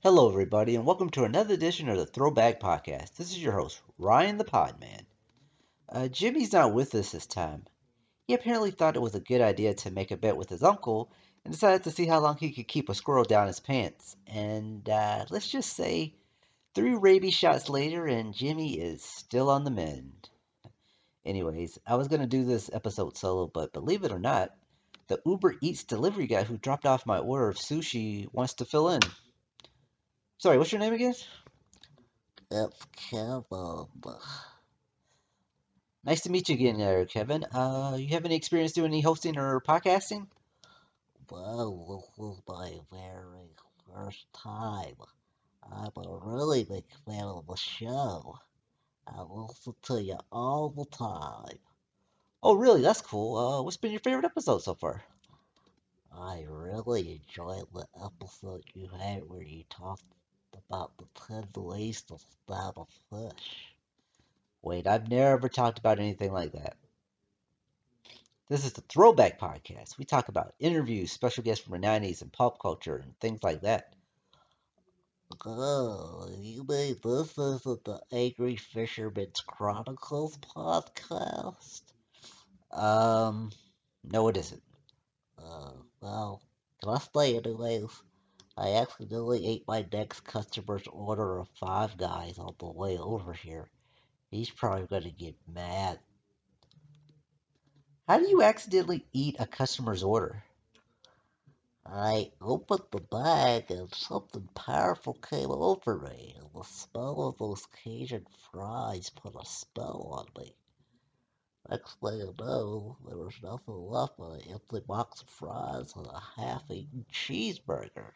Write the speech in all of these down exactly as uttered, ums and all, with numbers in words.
Hello, everybody, and welcome to another edition of the Throwback Podcast. This is your host, Ryan the Podman. Uh, Jimmy's not with us this time. He apparently thought it was a good idea to make a bet with his uncle and decided to see how long he could keep a squirrel down his pants. And uh, let's just say, three rabies shots later, and Jimmy is still on the mend. Anyways, I was going to do this episode solo, but believe it or not, the Uber Eats delivery guy who dropped off my order of sushi wants to fill in. Sorry, what's your name again? It's Kevin. Nice to meet you again there, Kevin. Uh, you have any experience doing any hosting or podcasting? Well, this is my very first time. I'm a really big fan of the show. I listen to you all the time. Oh, really? That's cool. Uh, what's been your favorite episode so far? I really enjoyed the episode you had where you talked about the ten ways to stab a fish. Wait, I've never talked about anything like that. This is the Throwback Podcast. We talk about interviews, special guests from the nineties, and pop culture, and things like that. Oh, you mean this isn't the Angry Fisherman's Chronicles podcast? Um, no, it isn't. Uh, well, last night anyways, I accidentally ate my next customer's order of Five Guys on the way over here. He's probably gonna get mad. How do you accidentally eat a customer's order? I opened the bag and something powerful came over me, and the smell of those Cajun fries put a spell on me. Next thing I know, there was nothing left but an empty box of fries and a half-eaten cheeseburger.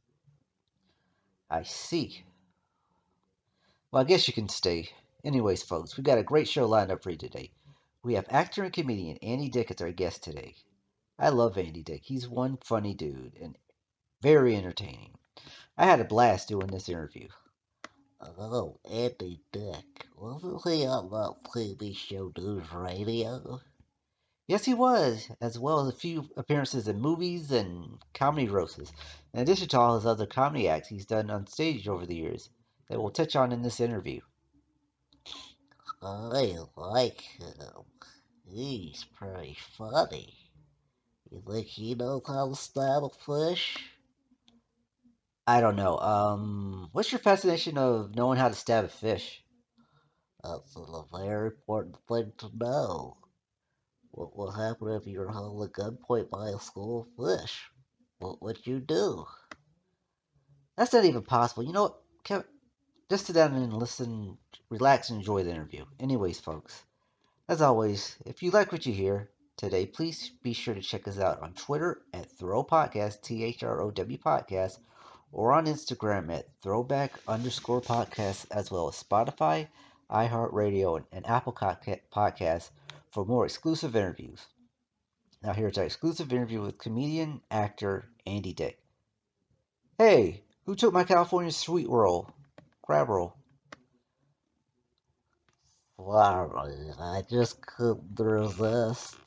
I see. Well, I guess you can stay. Anyways, folks, we got a great show lined up for you today. We have actor and comedian Andy Dick as our guest today. I love Andy Dick. He's one funny dude and very entertaining. I had a blast doing this interview. Oh, Andy Dick. Wasn't he on that T V show News Radio? Yes, he was, as well as a few appearances in movies and comedy roasts, in addition to all his other comedy acts he's done on stage over the years that we'll touch on in this interview. I like him. He's pretty funny. You think he knows how to stab a fish? I don't know. Um, what's your fascination of knowing how to stab a fish? That's a very important thing to know. What will happen if you're held at gunpoint by a school of fish? What would you do? That's not even possible. You know what, Kevin? Just sit down and listen, relax, and enjoy the interview. Anyways, folks, as always, if you like what you hear today, please be sure to check us out on Twitter at Throw Podcast, T H R O W Podcast, or on Instagram at Throwback underscore Podcast, as well as Spotify, iHeartRadio, and, and Apple Podcasts for more exclusive interviews. Now, here's our exclusive interview with comedian, actor, Andy Dick. Hey, who took my California sweet roll? Crab roll. Sorry, I just couldn't resist.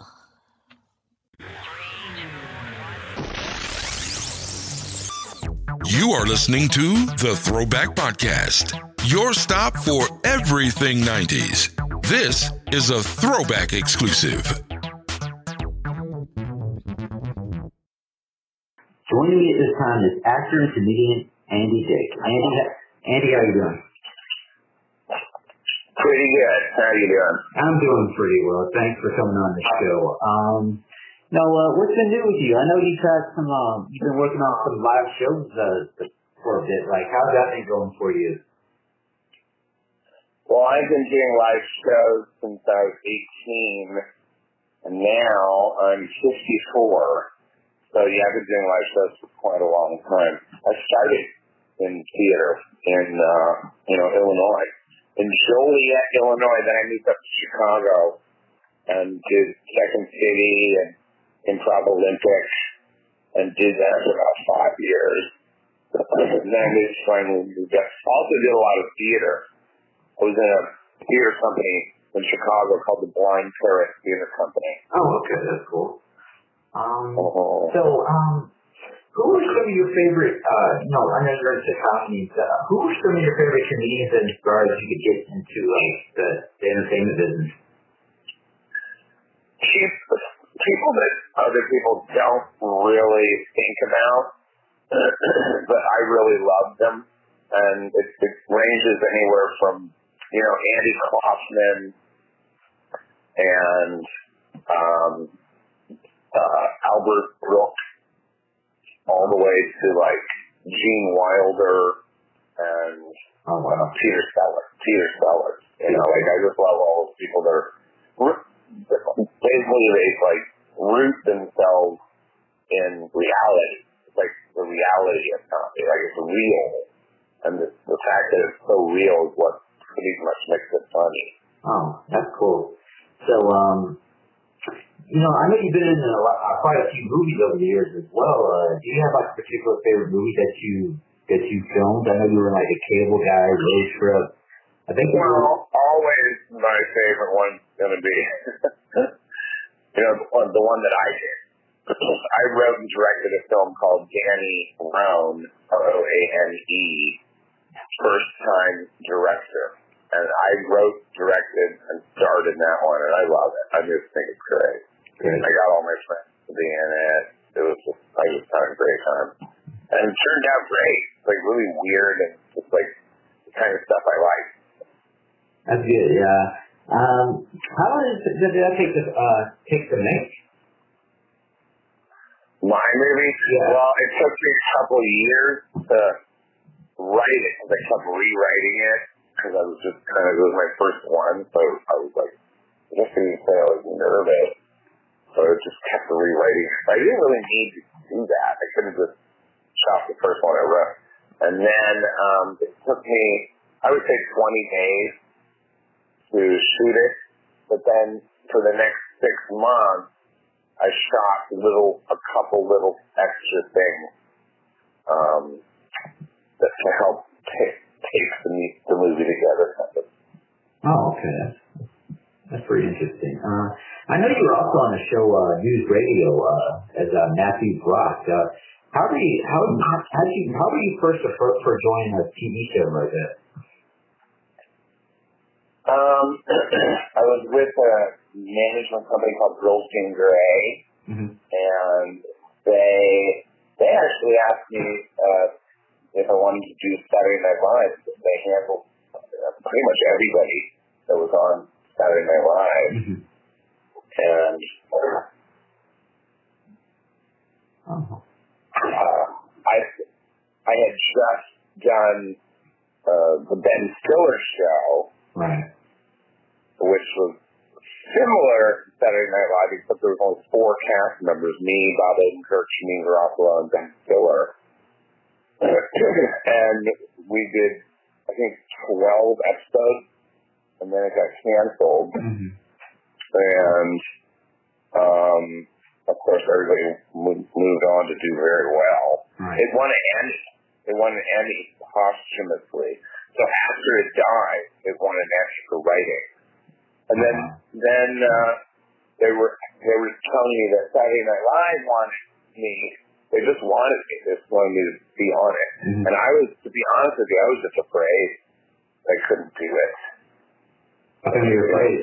You are listening to the Throwback Podcast, your stop for everything nineties. This is a Throwback exclusive. Joining me at this time is actor and comedian Andy Dick. Andy, Andy, how you doing? Pretty good. How are you doing? I'm doing pretty well. Thanks for coming on the show. Um, now, uh, what's been new with you? I know you've had some. Um, you've been working on some live shows uh, for a bit. Like, how's that been going for you? Well, I've been doing live shows since I was eighteen, and now I'm fifty-four. So yeah, I've been doing live shows for quite a long time. I started in theater in uh, you know Illinois, in Joliet, Illinois. Then I moved up to Chicago and did Second City and Improv Olympics, and did that for about five years. And then I moved finally moved up. Also did a lot of theater. I was in a theater company in Chicago called the Blind Parrot Theater Company. Oh, okay, that's cool. Um, Uh-huh. so, um, who were some of your favorite, uh, you know, I know you're into comedies, uh, who were some of your favorite comedians that inspired you to get into, like, the, the entertainment business? People that other people don't really think about, but I really love them. And it, it ranges anywhere from, you know, Andy Kaufman and um, uh, Albert Brooks, all the way to like Gene Wilder and oh, wow. uh, Peter Sellers. Peter Sellers, you know, like I just love all those people that are basically they like root themselves in reality. It's like the reality of comedy, like it's real, and the, the fact that it's so real is what pretty much makes it funny. Oh, that's cool. So, um, you know, I know you've been in a lot, uh, quite a few movies over the years as well. Uh, do you have like a particular favorite movie that you that you filmed? I know you were like a Cable Guy, Road Trip. I think. Well, were... always my favorite one's gonna be, you know, the one, the one that I did. I wrote and directed a film called Danny Roan, R O A N E, First Time Director. And I wrote, directed, and starred in that one, and I love it. I just think it's great. Great. I got all my friends to be in it. It was just, I just had a great time. And it turned out great. It's like really weird and just like the kind of stuff I like. That's good, yeah. Um, how long did that take to, uh, take to make? My movie? Yeah. Well, it took me a couple of years to write it. I kept rewriting it because I was just kind of, it was my first one, so I was like, I guess you could say I was nervous. So I just kept rewriting. I didn't really need to do that. I could have just chopped the first one I wrote. And then um, it took me, I would say twenty days to shoot it, but then for the next six months, I shot little, a couple little extra things um, that to help take, take the, the movie together. Oh, okay. That's, that's pretty interesting. Uh, I know you were also on the show uh, News Radio uh, as uh, Matthew Brock. Uh, how do you how how how do you how were you first for, for joining a T V show like that? Um, I was with a management company called Goldstein Gray, mm-hmm. and they they actually asked me uh, if I wanted to do Saturday Night Live. They handled uh, pretty much everybody that was on Saturday Night Live, mm-hmm. and oh. uh, I I had just done uh, the Ben Stiller show. Right. Which was similar to Saturday Night Live, except there was only four cast members, me, Bob Odenkirk, Janeane Garofalo, and Ben Stiller. And we did, I think, twelve episodes, and then it got canceled. Mm-hmm. And, um, of course, everybody moved on to do very well. Right. It won an Emmy. It won an Emmy posthumously. So after it died, it won an Emmy for writing. And then, then uh, they were they were telling me that Saturday Night Live wanted me. They just wanted me. They just wanted me to be on it. Mm-hmm. And I was, to be honest with you, I was just afraid I couldn't do it. How come you were afraid?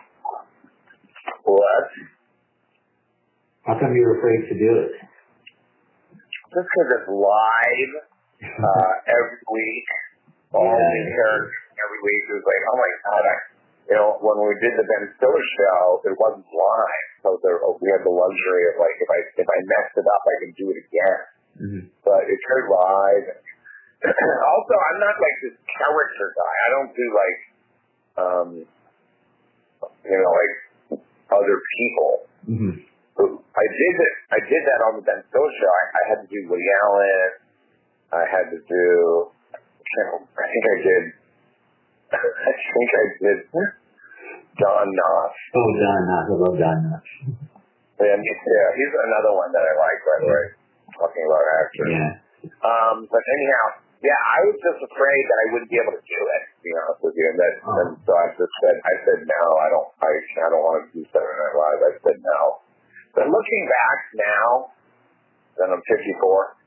What? How come you were afraid to do it? Just because it's live uh, every week. All yeah. the characters every week. It was like, oh my God, I, you know, when we did the Ben Stiller show, it wasn't live, so there, we had the luxury of like, if I if I messed it up, I can do it again. Mm-hmm. But it's very live. Also, I'm not like this character guy. I don't do like, um, you know, like other people. Mm-hmm. I did it. I did that on the Ben Stiller show. I, I had to do Woody Allen. I had to do. I think I did. I think I did Don Knotts. Oh, Don Knotts. I love Don Knotts. And yeah, he's another one that I like, by the way, talking about actors. Yeah. Um, but anyhow, yeah, I was just afraid that I wouldn't be able to do it, to be honest with you. And, that, oh. and so I just said, I said, no, I don't, I, I don't want to do Saturday Night Live. I said no. But looking back now, that I'm fifty-four,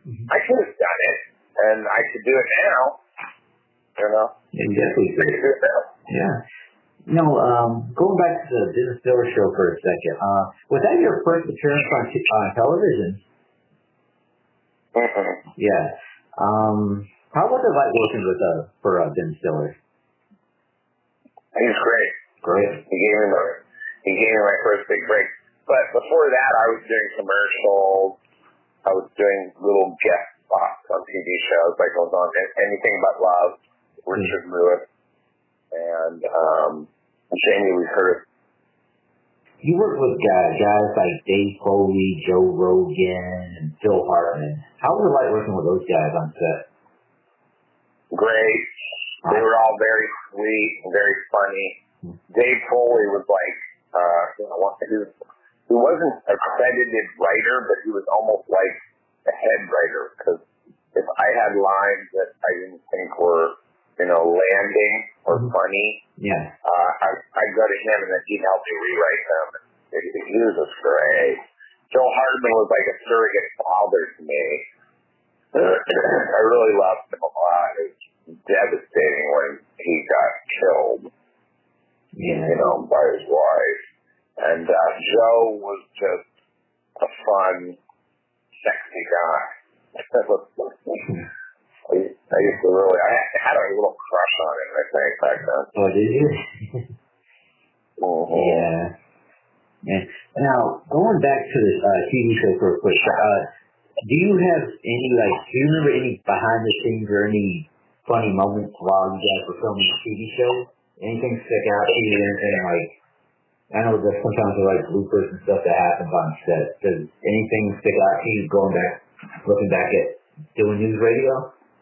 mm-hmm. I could have done it, and I could do it now. You know? Yeah, you definitely could. do it now. Yeah. You know, um, going back to the Ben Stiller show for a second, uh, was that your first appearance on, t- on television? Mm-hmm. Yeah. Um, how was it like working with uh, for uh, Ben Stiller? He was great. Great. He gave me my he gave me my first big break. But before that, I was doing commercials. I was doing little guest spots on T V shows, like I was on Anything But Love, Richard mm-hmm. Lewis, and um, Jamie Lee Curtis. You worked with guys, guys like Dave Foley, Joe Rogan, and Phil Hartman. How was it like working with those guys on set? Great. They were all very sweet and very funny. Mm-hmm. Dave Foley was like, uh, you know, he, was, he wasn't a credited writer, but he was almost like a head writer, because if I had lines that I didn't think were, you know, landing or mm-hmm. funny, yeah, uh, I, I'd go to him and then he'd help me rewrite them. It, it, he was just great. Joe Hartman was like a surrogate father to me. I really loved him a lot. It was devastating when he got killed, yeah. you know, by his wife. And uh, Joe was just a fun, sexy guy. I, I used to really, I had a little crush on him, I think, back then. Oh, did you? mm-hmm. Yeah. Yeah. Now, going back to the uh, T V show for a quick, uh, do you have any, like, do you remember any behind the scenes or any funny moments while you guys were filming the T V show? Anything stick out to you? Anything like, I know that sometimes there are like bloopers and stuff that happens on set. Does anything stick out to you going back, looking back at doing news radio?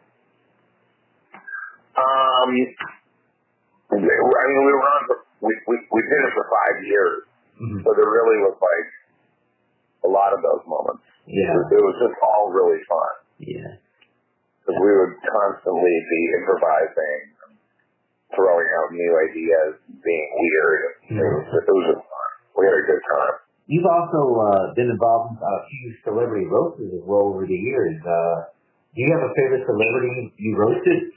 Um, I mean, we were on for, we, we, we did it for five years. Mm-hmm. So there really was like a lot of those moments. Yeah. It, it was just all really fun. Yeah. Because we would constantly be improvising, throwing out new ideas, being weird. Mm-hmm. It, was, it was just fun. We had a good time. You've also uh, been involved in a few celebrity roasts as well over the years. Uh, do you have a favorite celebrity you roasted?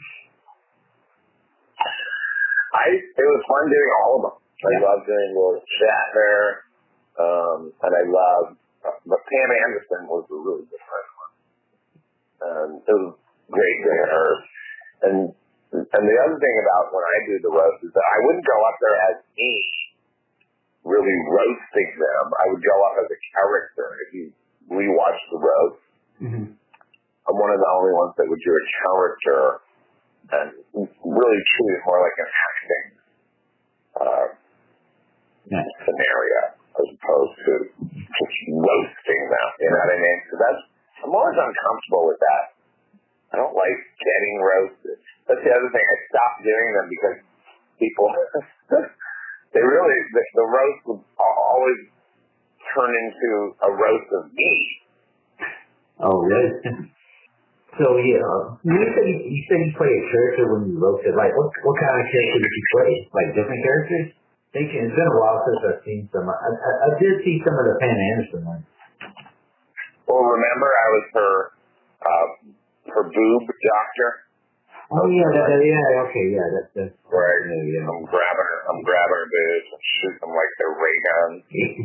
I it was fun doing all of them. I yeah. love doing Will Shatner, um, and I love, uh, but Pam Anderson was a really good friend of mine. Um, it was great doing her. And and the other thing about when I do the roast is that I wouldn't go up there as me, really roasting them. I would go up as a character. If you rewatch the roast, mm-hmm. I'm one of the only ones that would do a character and really treat it more like an acting uh, yeah. scenario as opposed to just roasting them. You know what I mean? So that's, I'm always uncomfortable with that. I don't like getting roasted. That's the other thing. I stopped doing them because people, they really, the, the roast would always turn into a roast of me. Oh, really? So, yeah, you said you, you said you play a character when you roasted. Like, what what kind of character did you play? Like, different characters? Thinking, it's been a while since I've seen some. I, I, I did see some of the Pam Anderson ones. Well, remember I was her, uh, her boob doctor? Oh, yeah, that, that, yeah, okay, yeah, that's, that's right. Yeah, yeah. I'm grabbing her, I'm grabbing her boobs and shooting them like they're ray guns.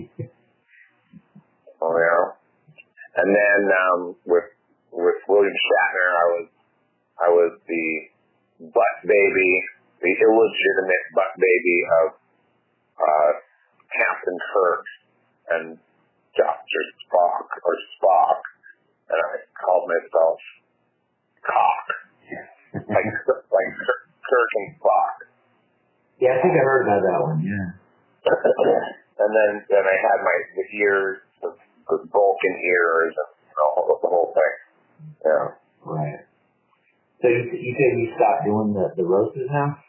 Oh, yeah. And then, um, with, with William Shatner, I was, I was the butt baby, the illegitimate butt baby of, uh, Captain Kirk and Doctor Spock, or Spock, and I called myself Cock. like, like Kirk, Kirk and Spock. Yeah, I think I heard about that one, yeah. And then, then I had my the ears, the, the Vulcan ears, and you know, the whole thing. Yeah. Right. So you, you said you stopped doing the, the roasts now?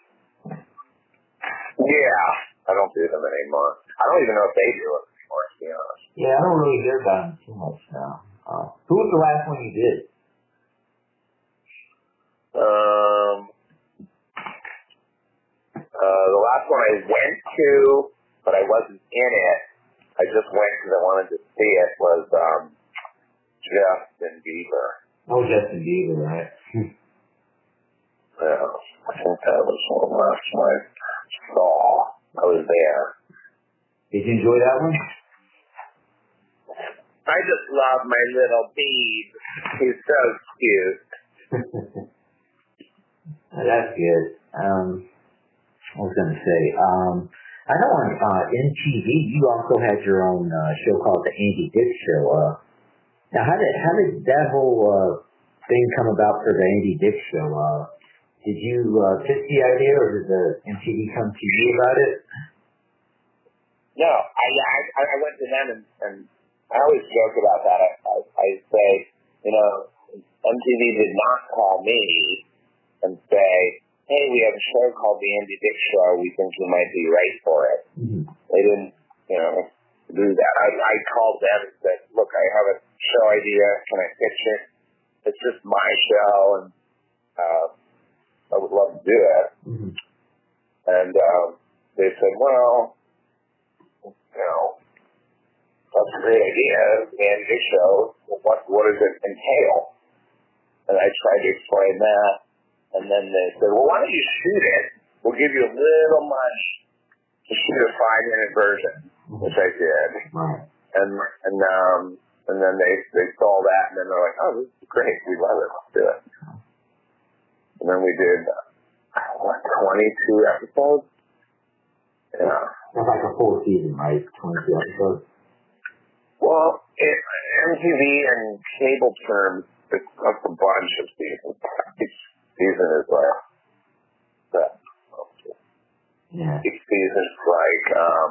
Yeah. I don't do them anymore. I don't even know if they do it anymore, to be honest. Yeah, I don't really hear about them too much now. Uh, who was the last one you did? Um, uh, the last one I went to, but I wasn't in it. I just went because I wanted to see it, was um, Justin Bieber. Oh, Justin Bieber, right? Yeah, I think that was one of the last one I saw. I was there. Did you enjoy that one? I just love my little Beeb. He's so cute. That's good. Um, I was going to say, um, I know on uh, M T V you also had your own uh, show called The Andy Dick Show. Uh, now, how did how did that whole uh, thing come about for The Andy Dick Show? Uh, did you uh, pitch the idea, or did the M T V come to you about it? No, I I, I went to them and, and I always joke about that. I, I, I say, you know, M T V did not call me and say, hey, we have a show called The Andy Dick Show. We think you might be right for it. Mm-hmm. They didn't, you know, do that. I, I called them and said, look, I have a show idea. Can I pitch it? It's just my show, and uh, I would love to do it. Mm-hmm. And uh, they said, well, you know, that's a great idea. The Andy Dick Show. What, what does it entail? And I tried to explain that. And then they said, well, why don't you shoot it? We'll give you a little money to shoot a five-minute version, which I did. Right. And and um and then they they saw that, and then they're like, oh, this is great. We love it. Let's do it. And then we did, what, twenty-two episodes? Yeah. That's like a full season, right? twenty-two episodes? Well, it, M T V and cable terms, it's up a bunch of seasons. Each season is like that. Yeah. Each season is like um,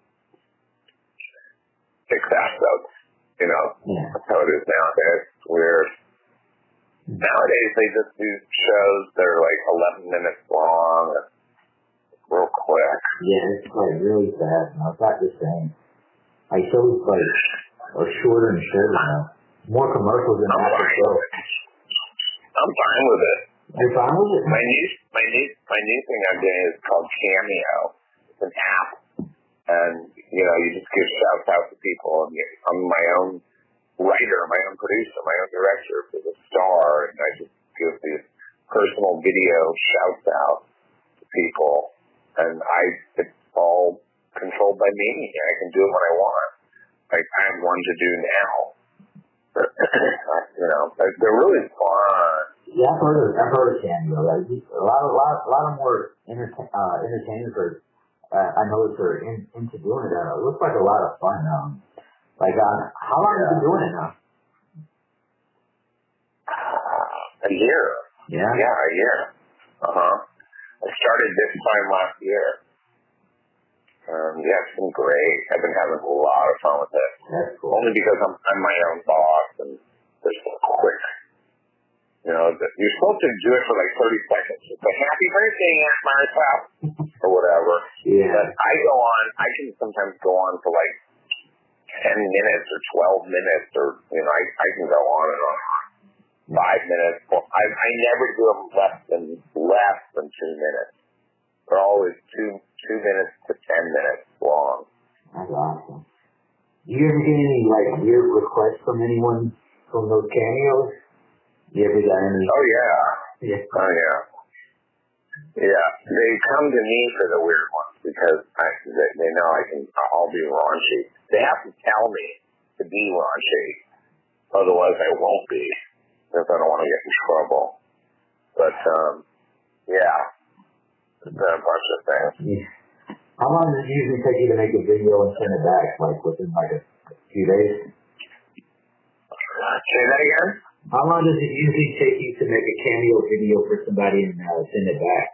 six episodes. You know, yeah. That's how it is nowadays. It's weird. Mm-hmm. Nowadays they just do shows that are like eleven minutes long, real quick. Yeah, it's like really fast. No, it's not the same. Like shows like are shorter and shorter now. More commercials than I'm after show. I'm fine with it. You're fine with it? My new, my new, my new thing I'm doing is called Cameo. It's an app, and you know, you just give shouts out to people. And I'm my own writer, my own producer, my own director for the star, and I just give these personal video shouts out to people, and I it's all controlled by me. I can do it when I want. Like I have one to do now. You know, they're really fun. Yeah, I've heard of I've heard of Cameo. Like, a lot, a lot, a lot of more entertain, uh, entertainers are. Uh, I noticed are in, into doing it. Uh, it looks like a lot of fun. Um, like, uh, how long yeah. have you been doing it now? A year. Yeah. Yeah, a year. Uh huh. I started this time last year. Um, yeah, it's been great. I've been having a lot of fun with it. That's cool. Only because I'm, I'm my own boss and they're so quick. You know, you're supposed to do it for like thirty seconds. It's like, happy birthday, Aunt Martha, or whatever. Yeah. But I go on, I can sometimes go on for like ten minutes or twelve minutes, or, you know, I, I can go on and on. Five minutes. Well, I, I never do them less than, less than two minutes. They're always two, two minutes to ten minutes long. That's awesome. Do you ever get any, like, weird requests from anyone from those cameos? You ever got any? Oh, yeah. Yeah. Oh, yeah. Yeah. They come to me for the weird ones because I, they, they know I can, I'll be raunchy. They have to tell me to be raunchy. Otherwise, I won't be. Because I don't want to get in trouble. But, um, yeah. It's been a bunch of things. Yeah. How long does it usually take you to make a video and send it back? Like, within, like, a few days? Say that again? How long does it usually take you to make a cameo video for somebody and uh, send it back?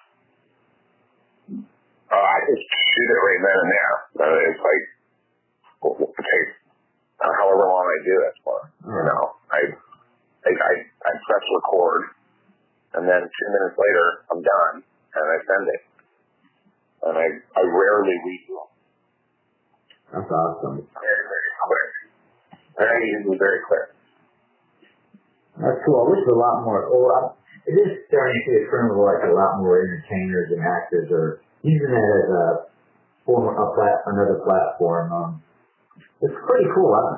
Oh, I just shoot it right then and there. Uh, it's like, it takes uh, however long I do it for. Right. You know, I, I, I, I press record, and then two minutes later, I'm done, and I send it. And I, I rarely read them. That's awesome. Very, very quick. Very usually very quick. That's cool. I wish a lot more. Well, I, it is starting to be a trend where like a lot more entertainers and actors are using that as a form, a plat, another platform. Um, it's pretty cool. I, I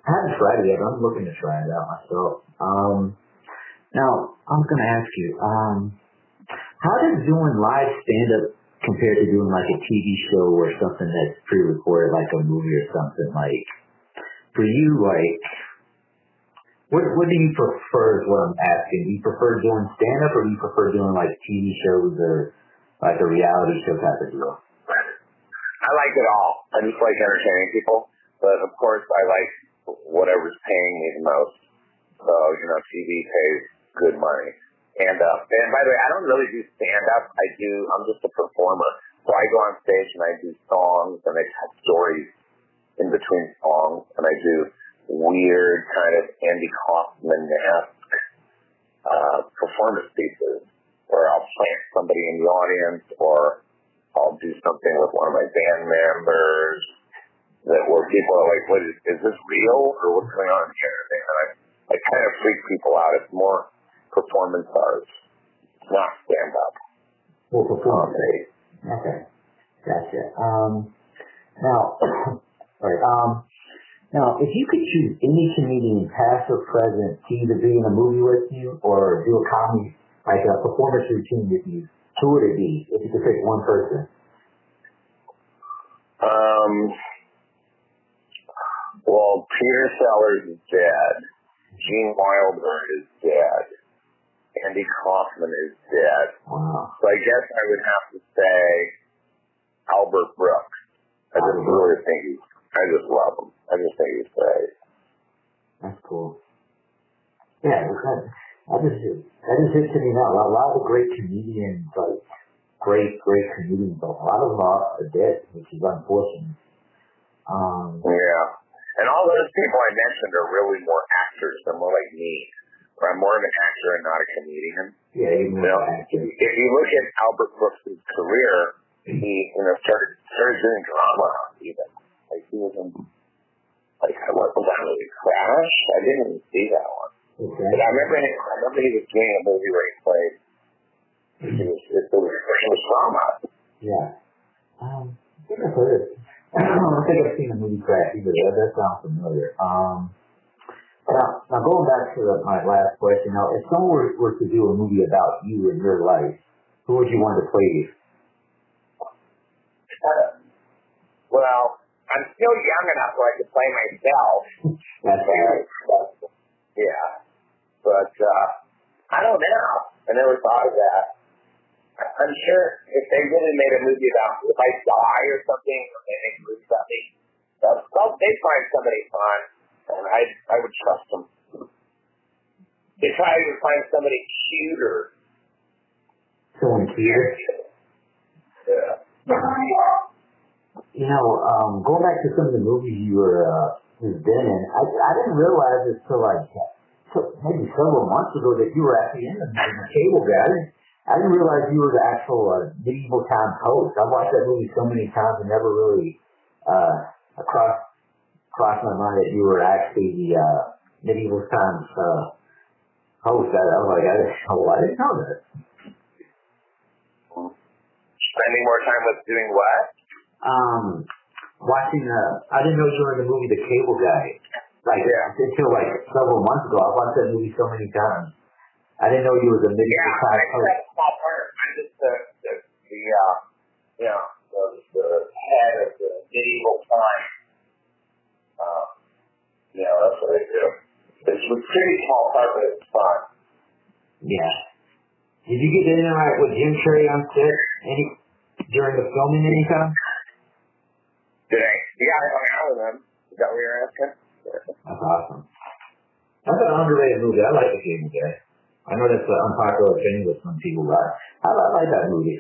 I haven't tried it yet, but I'm looking to try it out myself. Um, now, I was going to ask you, um, how does doing live stand-up compare to doing like a T V show or something that's pre-recorded, like a movie or something? Like, for you, like, what what do you prefer is what I'm asking. Do you prefer doing stand-up or do you prefer doing like T V shows or like a reality show type of deal? I like it all. I just like entertaining people. But, of course, I like whatever's paying me the most. So, you know, T V pays good money. And, uh, and by the way, I don't really do stand-up. I do, I'm just a performer. So I go on stage and I do songs and I tell stories in between songs. And I do weird kind of Andy Kaufman-esque uh, performance pieces where I'll plant somebody in the audience or I'll do something with one of my band members that where people are like, what is, is this real or what's going on here? And I, I kind of freak people out. It's more performance arts, not stand-up. Well, performance art. Okay. Gotcha. Um, now, sorry, um, now, if you could choose any comedian, past or present, to either be in a movie with you or do a comedy, like a performance routine with you, who would it be if you could pick one person? Um, well, Peter Sellers is dead. Gene Wilder is dead. Andy Kaufman is dead. Wow. So I guess I would have to say Albert Brooks. I just Albert really think he's, I just love him. I just think he's great. That's cool. Yeah, that, that just that just hits me now. A lot of great comedians, like great, great comedians, but a lot of them are dead, which is unfortunate. Um, yeah. And all those people I mentioned are really more actors. They're more like me. Where I'm more of an actor and not a comedian. Yeah, even you know, if you look at Albert Brooks' career, he you know started started doing drama even. Like he was in like what was that movie Crash? I didn't even see that one. Okay. But I remember him, I remember he was doing a movie where he played it was it was, it was drama. Yeah. Um I think I've heard it. I don't think I've seen the movie Crash either. That, that sounds familiar. Um Now, now going back to the, my last question, now, if someone were, were to do a movie about you and your life, who would you want to play you? Uh, well, I'm still young enough where I could play myself. That's right. Uh, yeah. But, uh, I don't know. I never thought of that. I'm sure if they really made a movie about if I die or something, or they make a movie about me, they'll, they'd find somebody fun. And I I would trust them. They try to find somebody cuter. Someone cute? Yeah. You know, um, going back to some of the movies you were uh, you've been in, I, I didn't realize it till like till maybe several months ago that you were actually in the, in the Cable Guy. I didn't, I didn't realize you were the actual uh, medieval times host. I've watched that movie so many times and never really uh, across. crossed my mind that you were actually the uh, medieval times uh, host. I, I was like, I didn't know, I didn't know that. Spending more time with doing what? Um, watching. Uh, I didn't know you were in the movie The Cable Guy. Like yeah. until like several months ago, I watched that movie so many times. I didn't know you were the medieval yeah, times host. Yeah, a small part. I'm just the the, the uh, you know the, the head of the medieval times. Uh, you know, that's what I do. It's a pretty small part, but it's fun. Yeah. Did you get in right with Jim Carrey on set any during the filming anytime? Did I? Yeah, I hung out with him. Is that what you're asking? That's awesome. That's an underrated movie. I like The Cable Guy. I know that's an unpopular opinion with some people, but I, I like that movie.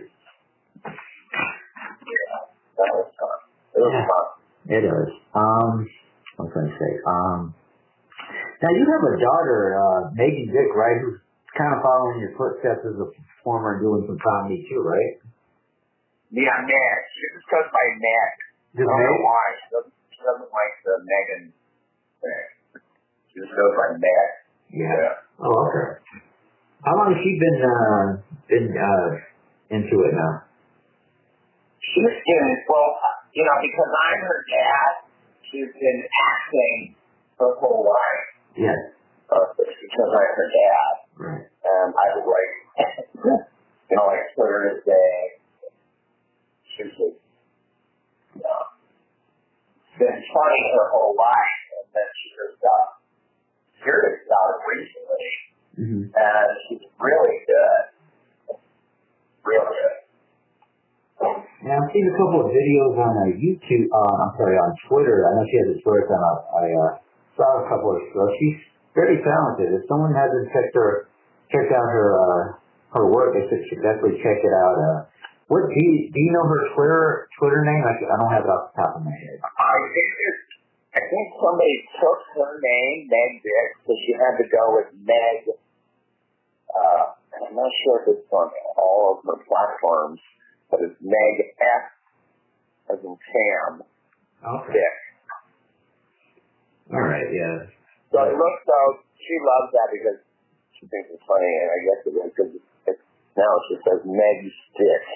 Yeah, that was fun. It was yeah. fun. It is. Um, what was I going to say? Um, now you have a daughter, uh, Megan Dick, right? Who's kind of following your footsteps as a performer and doing some comedy too, right? Yeah, Meg. She just goes by Meg. I don't know why. She doesn't, she doesn't like the Megan thing. She just goes by Meg. Yeah. yeah. Oh, okay. How long has she been uh, been uh, into it now? She's been well, you know, because I'm her dad. She's been acting her whole life. Yes. Uh, because I'm her dad. Right. And I was like, you know, like Twitter today. She's like, you know, been funny her whole life. And then she just got serious about it recently. Mm-hmm. And she's really good. Real good. Now, I've seen a couple of videos on uh, YouTube, uh, I'm sorry, on Twitter. I know she has a Twitter account. I uh, saw a couple of shows. She's very talented. If someone hasn't checked her, checked out her uh, her work, they should, should definitely check it out. Uh, what do you, do you know her Twitter Twitter name? I, I don't have it off the top of my head. I think it's, I think somebody took her name, Meg Dick, so she had to go with Meg. Uh, I'm not sure if it's on all of her platforms, but it's Meg F as in Sam. Okay. Dick. All right. Yeah. So it looks so she loves that because she thinks it's funny, and I guess it is because it's, now it just says Meg's Dick.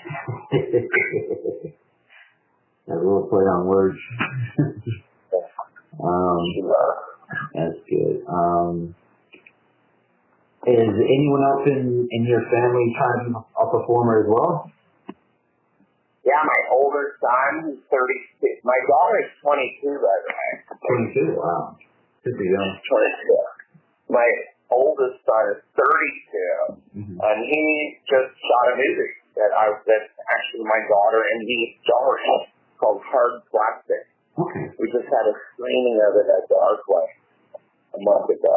A little play on words. um, She loves. that's good. Um, is anyone else in, in your family trying to be a performer as well? Yeah, my older son, who's thirty-six. My daughter is twenty-two, by the way. twenty-two. Wow. Super young. twenty-two. My oldest son is thirty-two, Mm-hmm. and he just shot a movie that I that actually my daughter and he starred in called Hard Plastic. Okay. We just had a screening of it at the Arcway a month ago.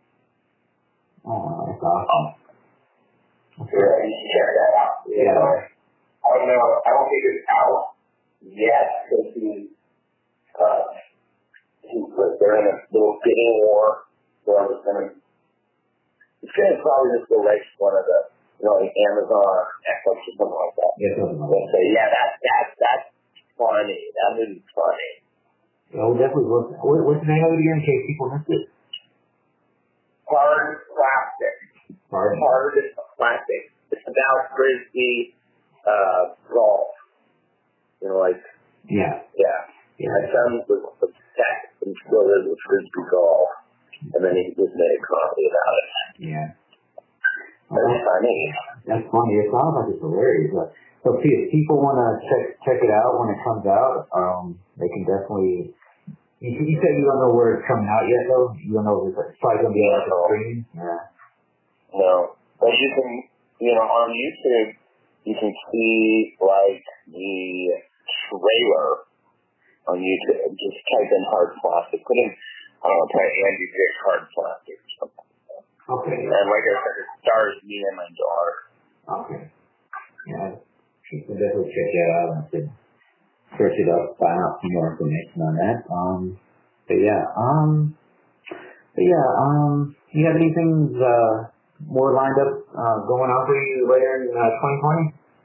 Oh, that's awesome. Yeah, you should check that out. Yeah. I don't know. I don't think it's out yet because he, uh, he was they're in a little bidding war. So I was gonna, it's gonna probably just go right to one of the, you know, like Amazon or Netflix or something like that. Yeah, something like They'll say, yeah, that's that's that's funny. That movie's funny. that. Oh, definitely. Look. What, what's the name of it again in case people missed it? Hard Plastic. Pardon? Hard Plastic. It's about frisbee uh, golf. You know, like Yeah. yeah. Yeah. My son was obsessed and still is with frisbee golf, and then he just made a comedy about it. Yeah. That's funny. That's funny. It sounds like it's hilarious. But, so if people want to check check it out when it comes out, um, they can definitely. You, you said you don't know where it's coming out yet, though. You don't know if it's probably gonna be on the screen. Yeah. No, but you can, you know, on YouTube, you can see like the trailer on YouTube. Just type in Hard Plastic. Put in, I don't know, type Andy Dick Hard Plastic or something. Okay. And like I said, it stars me and my daughter. Okay. Yeah. You can definitely check that out and can search it up, find out some more information on that. Um. But yeah. Um. But yeah. Um. You have anything uh more lined up uh, going on for you later in uh, twenty twenty?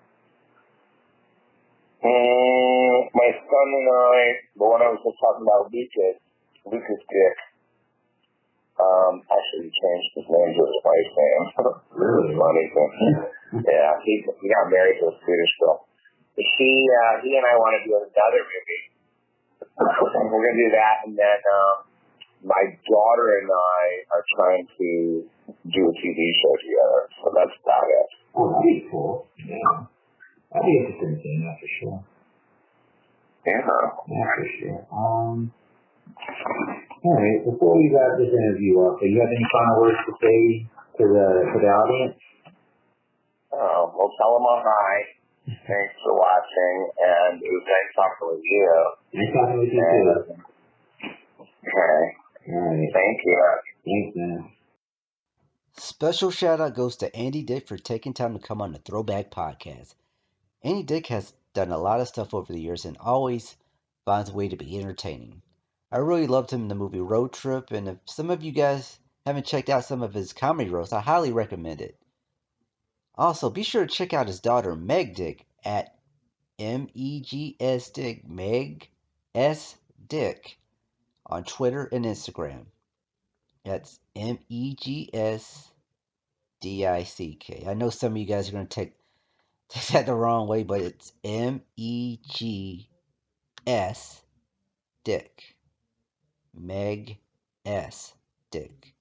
Mm, my son and I, the one I was just talking about, Lucas, Lucas Dick, um, actually changed his name to his wife's name. Really funny thing. Yeah, he, he got married to a Swedish girl. He, uh, he and I want to do another movie. We're going to do that, and then um, my daughter and I are trying to do a T V show together, so that's about it. Oh, that'd be cool. Yeah. That'd be interesting to see, that's for sure. Yeah. Yeah, for sure. Um, all right, before we wrap this interview up, do you have any final words to say to the to the audience? Oh, well, tell them all hi. Thanks for watching, and it was nice talking with you. Nice talking with you, too. Okay. All right. Thank you. Thanks, man. Special shout out goes to Andy Dick for taking time to come on the Throwback Podcast. Andy Dick has done a lot of stuff over the years and always finds a way to be entertaining. I really loved him in the movie Road Trip, and if some of you guys haven't checked out some of his comedy roles, I highly recommend it. Also, be sure to check out his daughter Meg Dick at M E G S Dick, Meg S Dick, on Twitter and Instagram. That's M E G S D I C K. I know some of you guys are going to take, take that the wrong way, but it's M E G S Dick. Meg S. Dick.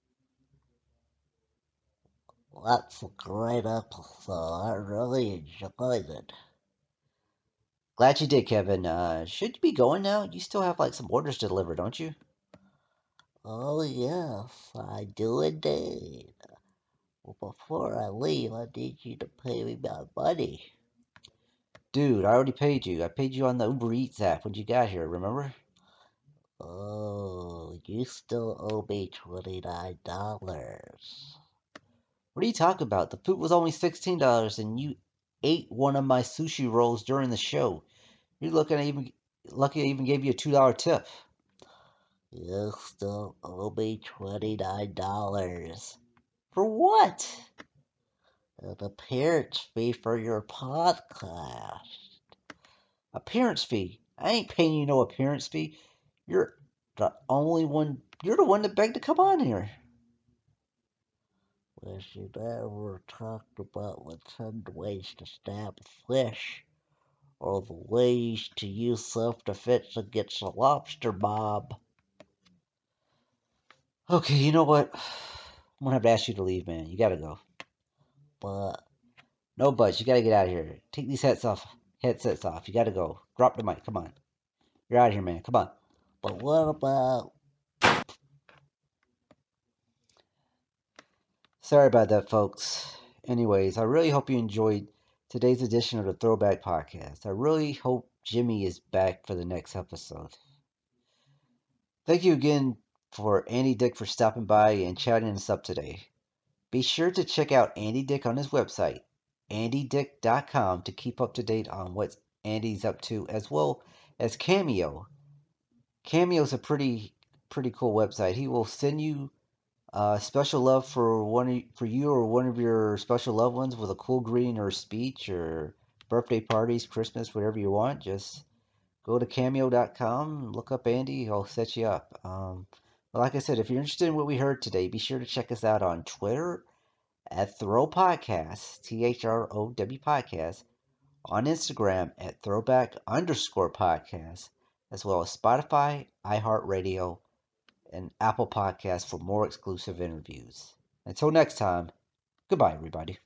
That's a great episode. I really enjoyed it. Glad you did, Kevin. Uh, should you be going now? You still have like some orders to deliver, don't you? Oh, yes, I do indeed. Well, before I leave, I need you to pay me my money. Dude, I already paid you. I paid you on the Uber Eats app when you got here, remember? Oh, you still owe me twenty-nine dollars. What are you talking about? The food was only sixteen dollars and you ate one of my sushi rolls during the show. You're looking at even lucky I even gave you a two dollar tip. You still owe me twenty-nine dollars. For what? An appearance fee for your podcast. Appearance fee? I ain't paying you no appearance fee. You're the only one, you're the one that begged to come on here. Well, you never talked about the ten ways to stab fish, or the ways to use self-defense against a lobster mob. Okay, you know what? I'm gonna have to ask you to leave, man. You gotta go. But No buts. You gotta get out of here. Take these headsets off. Headsets off. You gotta go. Drop the mic. Come on. You're out of here, man. Come on. but what about Sorry about that, folks. Anyways, I really hope you enjoyed today's edition of the Throwback Podcast. I really hope Jimmy is back for the next episode. Thank you again for Andy Dick for stopping by and chatting us up today. Be sure to check out Andy Dick on his website, andy dick dot com, to keep up to date on what Andy's up to, as well as Cameo. Cameo's a pretty pretty cool website. He will send you uh, special love for one of, for you or one of your special loved ones with a cool greeting or speech or birthday parties, Christmas, whatever you want. Just go to cameo dot com, look up Andy, he'll set you up. Um, but like I said, if you're interested in what we heard today, be sure to check us out on Twitter at Throw Podcast, T H R O W Podcast, on Instagram at Throwback underscore Podcast, as well as Spotify, iHeartRadio, and Apple Podcasts for more exclusive interviews. Until next time, goodbye, everybody.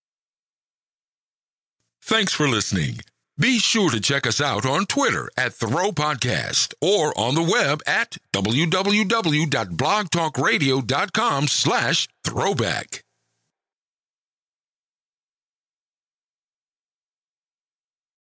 Thanks for listening. Be sure to check us out on Twitter at Throw Podcast or on the web at w w w dot blog talk radio dot com slash throwback.